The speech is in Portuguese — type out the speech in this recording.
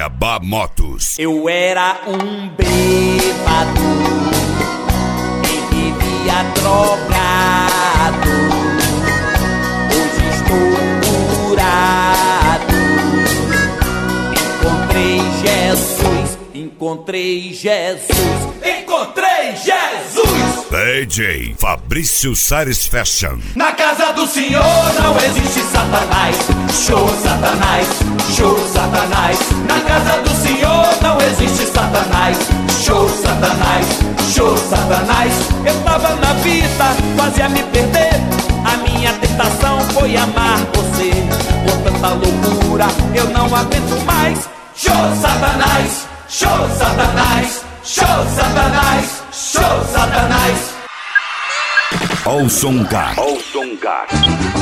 Cuiabá Motos. Eu era um bêbado e vivia drogado. Hoje estou curado. Encontrei Jesus. Encontrei Jesus. DJ Fabrício Sares Fashion. Na casa do Senhor não existe Satanás. Show Satanás, show Satanás. Na casa do Senhor não existe Satanás. Show Satanás, show Satanás. Eu tava na vida, quase a me perder. A minha tentação foi amar você. Com tanta loucura eu não aguento mais. Show Satanás, show Satanás, show Satanás, show Satanás. Olson Gar. Olson Gar.